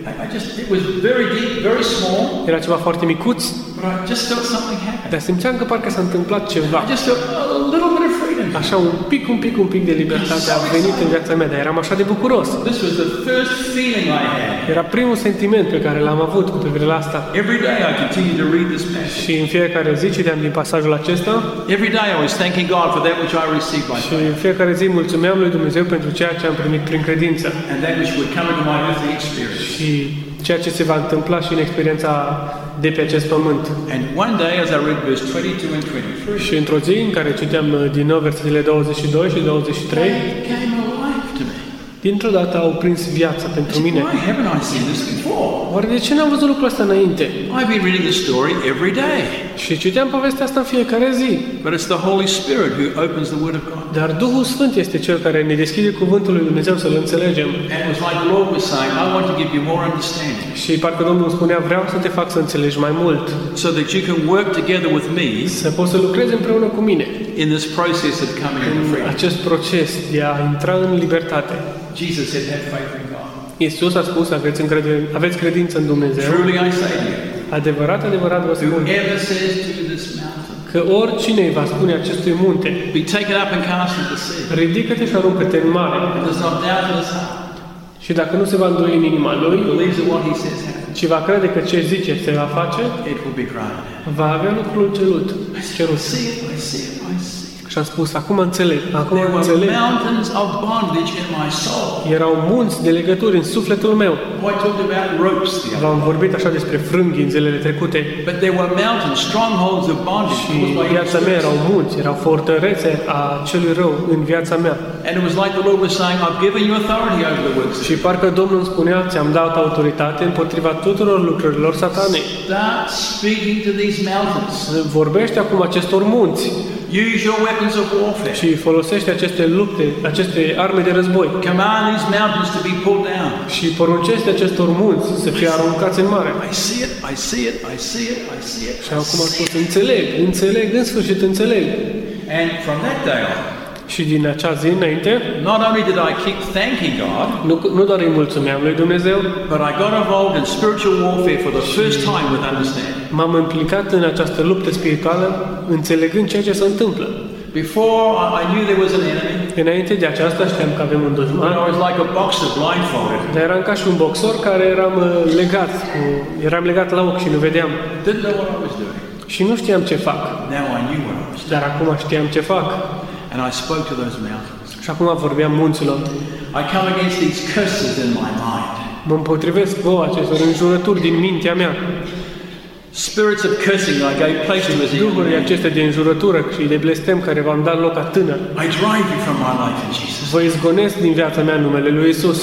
It was very deep, very small. Era ceva foarte micuț, But I just felt something happen. dar simțeam că parcă s-a întâmplat ceva. I just felt a little bit of freedom. Așa un pic de libertate a venit în viața mea, dar eram așa de bucuros. This was the first feeling I had. Era primul sentiment pe care l-am avut cu privire la asta. Every day I continued to read this passage. Și în fiecare zi citeam din pasajul acesta Every day I was thanking God for that which I received by și faith. în fiecare zi mulțumeam lui Dumnezeu pentru ceea ce am primit prin credință. And that which would come into my earthly experience. Și ceea ce se va întâmpla și în experiența de pe acest pământ. And one day as I read verse 22 and 23, Și într-o zi în care citeam din nou versetele 22 și 23, it came alive to me. dintr-o dată au prins viața pentru mine. Why haven't I seen this before? Oare de ce n-am văzut lucrul ăsta înainte? I've been reading the story every day. Și citeam povestea asta în fiecare zi. But it's the Holy Spirit who opens the Word of God. Dar Duhul Sfânt este Cel care ne deschide cuvântul lui Dumnezeu să-L înțelegem. And it was like the Lord was saying, I want to give you more understanding. Și parcă Domnul îmi spunea, vreau să te fac să înțelegi mai mult. So that you can work together with me Să poți să lucrezi împreună cu mine. in this process of coming into În freedom. acest proces de a intra în libertate. Jesus said, have faith in God. Iisus a spus, aveți credință în Dumnezeu. Truly I say to you, Adevărat vă spun whoever says to this mountain, că oricine îi va spune acestui munte, be taken up and cast into the sea, ridică-te și aruncă-te în mare. and does not doubt in his heart, Și dacă nu se va îndoi în inima lui, believes that what he says happens, ci va crede că ce zice se va face, it will be granted. va avea lucrul cerut. I see it, I see it, I see it. Și am spus, acum înțeleg, acum There were înțeleg. mountains of bondage in my soul. Erau munți de legături în sufletul meu. I talked about ropes the other V-am vorbit așa despre frânghi în zilele trecute. But there were mountains, strongholds of bondage Și caused by viața mea erau munți, erau fortărețe a celui rău în viața mea. And it was like the Lord was saying, I've given you authority over the works. Și parcă Domnul îmi spunea, ți-am dat autoritate împotriva tuturor lucrurilor satanei. Start speaking to these mountains. Vorbește acum acestor munți Use your weapons of warfare. și folosește aceste lupte, aceste arme de război. Command these mountains to be pulled down. Și poruncește acestor munți să fie aruncați în mare. I see it, I see it, I see it, I see it. Și acum am spus, înțeleg, în sfârșit înțeleg. And from that day on, Și din acea zi înainte, not only did I keep thanking God, nu doar îi mulțumeam lui Dumnezeu, but I got involved in spiritual warfare for the first time with understanding. m-am implicat în această luptă spirituală, înțelegând ceea ce se întâmplă. Before I knew there was an enemy, Înainte de aceasta știam că avem un but dușman, I was like a boxer blindfolded. dar eram ca și un boxor care eram legat la ochi și nu vedeam. Didn't know what I was doing. Și nu știam ce fac, Now I knew what I was doing. dar acum știam ce fac. And I spoke to those mountains. Și acum vorbeam munților. I come against these curses in my mind. Mă împotrivesc vouă acestor înjurături din mintea mea. Spirits of cursing I gave place to as a young Duhurile man. acestea de înjurătură și de blestem care v-am dat loc ca tânăr. I drive you from my life in Jesus. Vă izgonesc din viața mea numele lui Isus.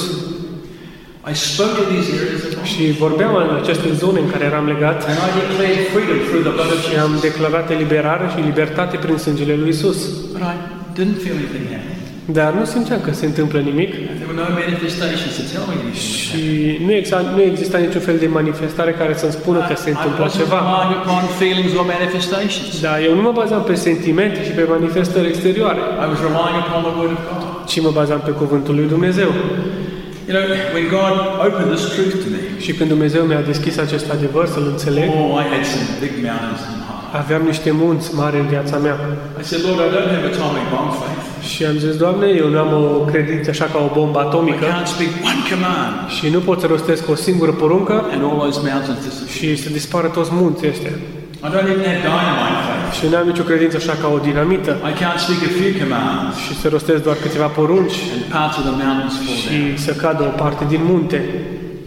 I spoke to these areas of life. Și vorbeam în aceste zone în care eram legat And I declared freedom through the blood of și am Jesus. declarat eliberare și libertate prin sângele lui Isus. But I didn't feel anything happen. Dar nu simțeam că se întâmplă nimic There were no manifestations to tell me anything. și nu exista niciun fel de manifestare care să-mi spună că se I întâmplă wasn't ceva. relying upon feelings or manifestations. Dar eu nu mă bazam pe sentimente și pe manifestări exterioare, I was relying upon the Word of God. ci mă bazam pe cuvântul lui Dumnezeu. You know, when God opened this truth to me, Și când Dumnezeu mi-a deschis acest adevăr să-l înțeleg, I had some big mountains in my heart. aveam niște munți mari în viața mea. I said, Lord, I don't have atomic bomb faith. Și am zis, Doamne, eu nu am o credință așa ca o bombă I atomică can't speak one command și nu pot să rostesc o singură poruncă and all those mountains disappear. și să dispară toți munții ăștia. I don't even have dynamite faith. Și nu am nicio credință așa ca o dinamită I can't speak a few commands și să rostesc doar câteva porunci and parts of the mountains fall și down. să cadă o parte din munte.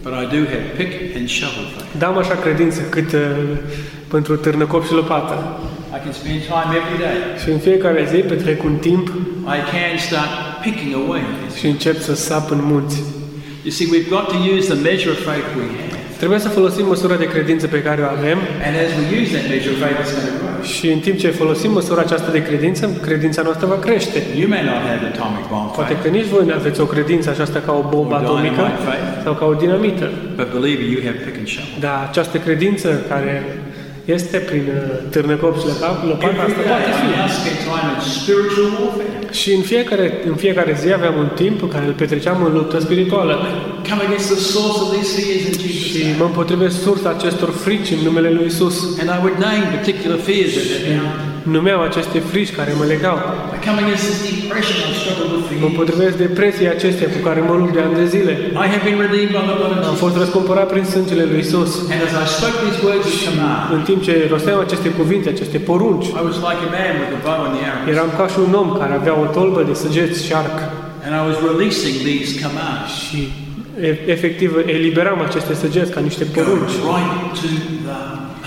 But I do have pick and shovel faith. Dar am așa credință cât pentru târnăcop și lopată. I can spend time every day. Și în fiecare zi petrec un timp I can start picking away at this. și încep să sap în munți. You see, we've got to use the measure of faith we have. Trebuie să folosim măsura de credință pe care o avem And as we use that measure of faith, it's going to grow. și în timp ce folosim măsura aceasta de credință, credința noastră va crește. You may not have atomic bomb Poate faith, că nici voi nu aveți o credință aceasta ca o bombă Or atomică dynamite faith. sau ca o dinamită, but believe me, you have pick and shovel. dar această credință care este prin târnăcop și lopată, asta Every poate day, fi. I now spend time in spiritual warfare. Și în fiecare zi aveam un timp în care îl petreceam în luptă spirituală. Come against the source of these fears in Jesus' Și name. mă împotrivesc sursa acestor frici în numele lui Isus. And I would name particular fears that Numeam aceste frici care mă legau. I come against this depression I've struggled with for Mă years. împotrivesc depresiei acestea cu care mă lupt de ani de zile. I have been redeemed by the blood of Am Jesus. fost răscumpărat prin sângele lui Isus. And as I spoke these words of command, În timp ce rosteam aceste cuvinte, aceste porunci, I was like a man with a bow and the arrow. eram ca și un om care avea o tolbă de săgeți și arc. And I was releasing these commands. Și efectiv eliberam aceste săgeți ca niște Go porunci right to the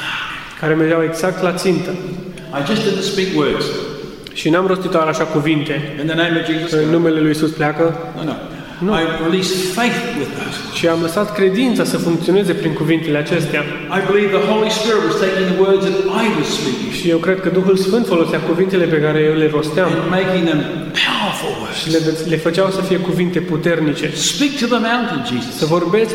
care mergeau exact la țintă. I just didn't speak words. Și n-am rostit doar așa cuvinte. In the name of Jesus. În numele lui Isus pleacă. No. I released faith with those. Și am lăsat credința să funcționeze prin cuvintele acestea. I believe the Holy Spirit was taking the words that I was speaking Și eu cred că Duhul Sfânt folosea cuvintele pe care eu le rosteam and making them powerful și words. le făceau să fie cuvinte puternice. Speak to the mountain, Jesus. Să vorbiți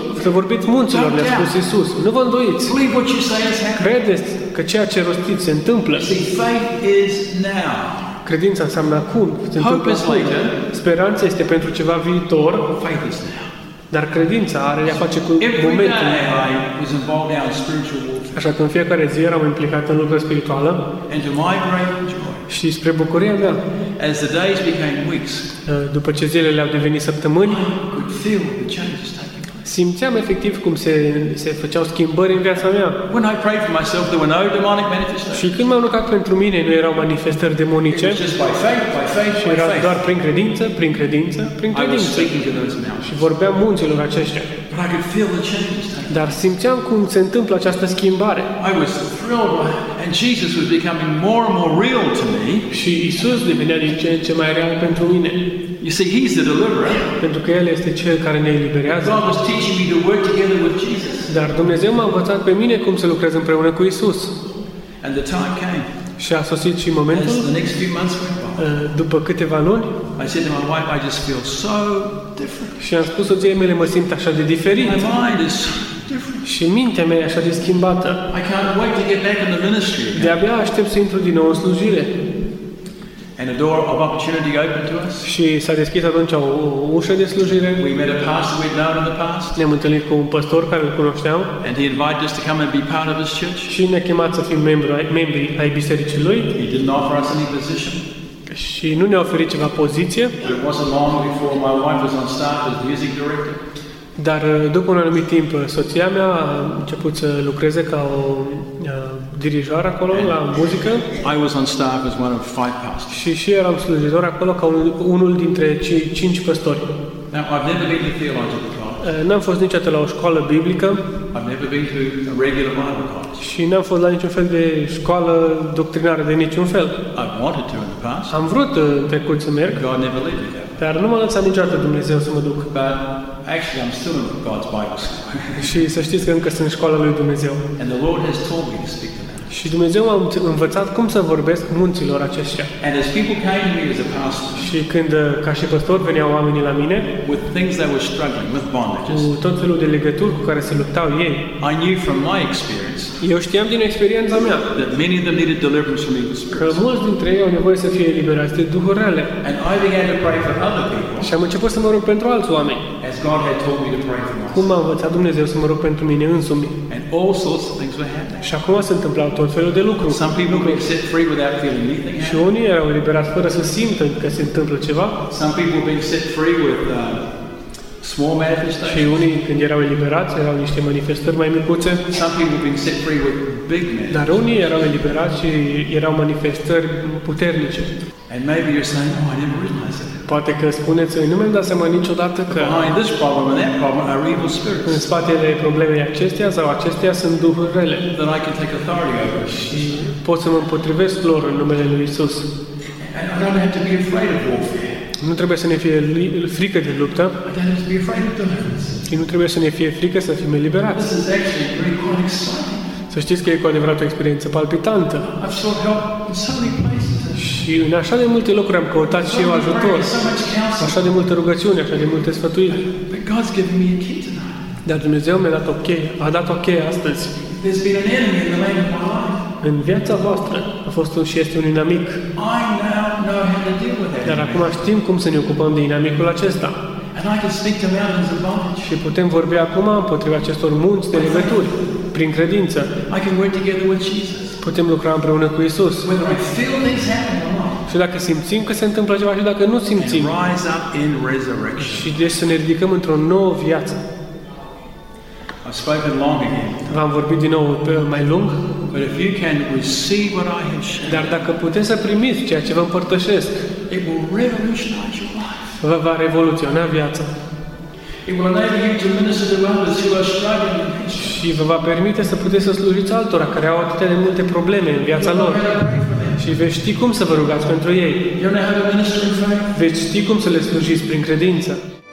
munților, le-a spus Isus. Nu vă îndoiți. Believe what you say is happening. Credeți că ceea ce rostiți se întâmplă. See, faith is now. Credința înseamnă acum. Se întâmplă Hope is acum. later. Speranța este pentru ceva viitor, Faith is now. dar credința are de-a face cu Every momentul. day I was involved now in spiritual warfare. Așa că în fiecare zi eram implicat în luptă spirituală And to my great joy, și spre bucuria mea, as the days became weeks, după ce zilele au devenit săptămâni, I could feel the changes taking place. simțeam efectiv cum se făceau schimbări în viața mea. When I prayed for myself, there were no demonic manifestations. Și când m-am rugat pentru mine, nu erau manifestări It demonice, was just by faith, și by era faith. doar prin credință, prin credință, prin I was credință. speaking to those mountains. Și vorbeam munților aceștia. But I could feel the changes taking place. Dar simțeam cum se întâmplă această schimbare. I was thrilled, and Jesus was becoming more and more real to me. Și Isus devenea din ce în ce mai real pentru mine. You see, He's the deliverer. Pentru că El este Cel care ne eliberează. God was teaching me to work together with Jesus. Dar Dumnezeu m-a învățat pe mine cum să lucrez împreună cu Isus. And the time came. Și a sosit și momentul, As the next few months went by, după câteva luni, I said to my wife, I just feel so different. și am spus soției mele, mă simt așa de diferit. My mind is so different. Și mintea mea e așa de schimbată. I can't wait to get back in the ministry again. De-abia aștept să intru din nou în slujire. And a door of opportunity opened to us. Și s-a deschis atunci o ușă de slujire. We met a pastor we'd known in the past, Ne-am întâlnit cu un păstor care îl cunoșteam and he invited us to come and be part of his church. și ne-a chemat să fim membri ai bisericii lui He didn't offer us any position, și nu ne-a oferit ceva poziție, but it wasn't long before my wife was on staff as music director. dar după un anumit timp soția mea a început să lucreze ca o dirijoară acolo la muzică I was on staff as one of 5 pastors. și eram slujitor acolo ca unul dintre cei 5 păstori. Now, I've never been to theological college. N-am fost niciodată la o școală biblică I've never been to a regular Bible college. și n-am fost la niciun fel de școală doctrinară de niciun fel. I've wanted to in the past. Am vrut în trecut să merg, God never led me there. dar nu m-a lăsat niciodată Dumnezeu să mă duc. But actually, I'm still in God's Bible school. Și să știți că încă sunt în școala lui Dumnezeu. And the Lord has taught me to speak to them. Și Dumnezeu m-a învățat cum să vorbesc munților aceștia. And as people came to me as a pastor Și când, ca și păstor, veneau oamenii la mine with things they were struggling with, cu bondages, tot felul de legături cu care se luptau ei, I knew from my experience eu știam din experiența mea that many of them needed deliverance from evil că spirits. mulți dintre ei au nevoie să fie eliberați de duhuri rele. And I began to pray for other people Și am început să mă rog pentru alți oameni, as God had taught me to pray for cum myself. m-a învățat Dumnezeu să mă rog pentru mine însumi. And all sorts of things were happening. Și acum se întâmplau tot felul de lucruri. Some people being set free without feeling anything Și happening. unii erau eliberați fără să simtă că se întâmplă ceva. Some people being set free with small Și manifestations. unii, când erau eliberați, erau niște manifestări mai micuțe. Some people being set free with big men. Dar unii erau eliberați și erau manifestări puternice. And maybe you're saying, oh, I didn't realize it. Poate că spuneți, nu mi-am dat seama niciodată că Behind this problem and that problem are evil în spirits spatele problemei acesteia sau acesteia sunt duhuri rele. that I can take authority over. Și pot să mă împotrivesc lor în numele lui Isus. And I don't have to be afraid of warfare. Nu trebuie să ne fie frică de luptă I don't have to be afraid of deliverance. și nu trebuie să ne fie frică să fim eliberați. This is actually really quite exciting. Să știți că e cu adevărat o experiență palpitantă. I've sought help in so many places. Și în așa de multe locuri am căutat și eu ajutor. So much counsel. Așa de multe rugăciuni, așa de multe sfătuiri. But God's given me a key tonight. Dar Dumnezeu mi-a dat o cheie, a dat o cheie astăzi. There's been an enemy in the lane of my life. În viața voastră a fost și este un inamic. I now know how to deal with that. Dar acum știm cum să ne ocupăm de inamicul acesta. And I can speak to mountains of bondage. Și putem vorbi acum împotriva acestor munți de legături, prin credință. I can work together with Jesus. Putem lucra împreună cu Isus. Whether I feel things happen or not. Și dacă simțim că se întâmplă ceva și dacă nu simțim. And rise up in resurrection. Și deci să ne ridicăm într-o nouă viață. I've spoken long again. V-am vorbit din nou mai lung. But if you can receive what I have shared, Dar dacă puteți să primiți ceea ce vă împărtășesc, it will revolutionize your life. vă va revoluționa viața. It will enable you to minister to others who are struggling in ministry. Și vă va permite să puteți să slujiți altora care au atâtea de multe probleme în viața lor. Și veți ști cum să vă rugați pentru ei. You know how to minister in faith? Veți ști cum să le slujiți prin credință.